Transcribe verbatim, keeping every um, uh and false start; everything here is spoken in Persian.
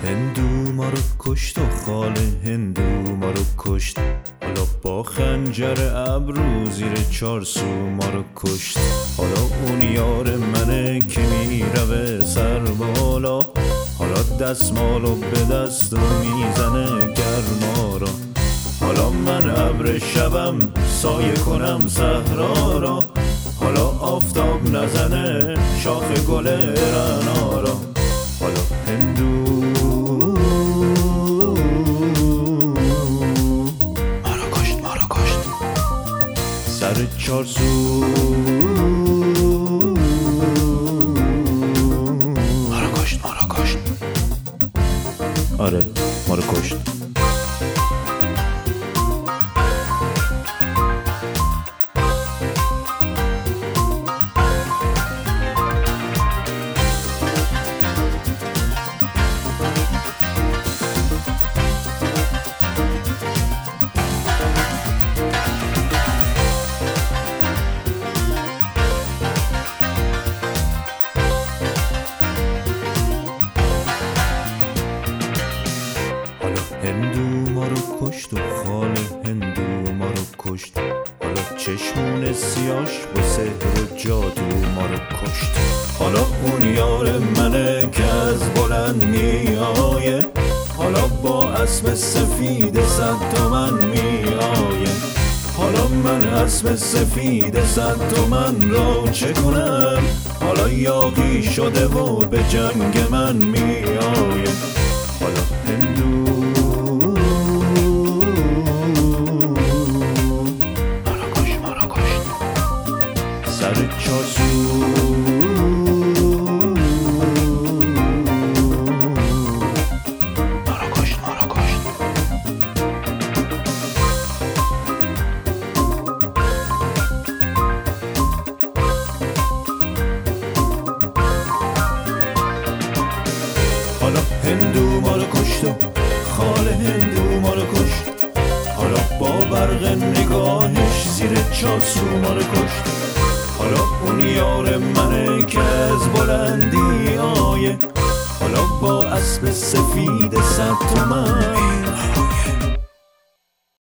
هندو ما رو کشت و خاله هندو ما رو کشت، حالا با خنجر ابرو زیر چارسو ما رو کشت. حالا اون یار منه که میره سر بالا، حالا دستمالو به دست و میزنه گرما را. حالا من ابر شبم سایه کنم صحرا را، حالا آفتاب نزنه شاخ گل رعنا را. حالا هندو ما رو کشت ما رو کشت سر چارسو، ما رو کشت ما رو کشت آره ما رو کشت. هندو ما رو کشت و خاله هندو ما رو کشت، حالا چشمون سیاش با سحر و جادو ما رو کشت. حالا اون یار منه که از بلند میآیه، حالا با اسب سفید صد تومن میآیه. حالا من اسب سفید صد تومن را چه کنم، حالا یاغی شده و به جنگ من میآیه. حالا هندو سر چارسو، ما رو کشت ما رو کشت. حالا هندو ما رو کشت و خاله هندو ما رو کشت، حالا با برق نگاهش زیر چارسو ما رو کشت. حالا اون یار منه که از بلندی آیه، حالا با اسب سفید صد تومن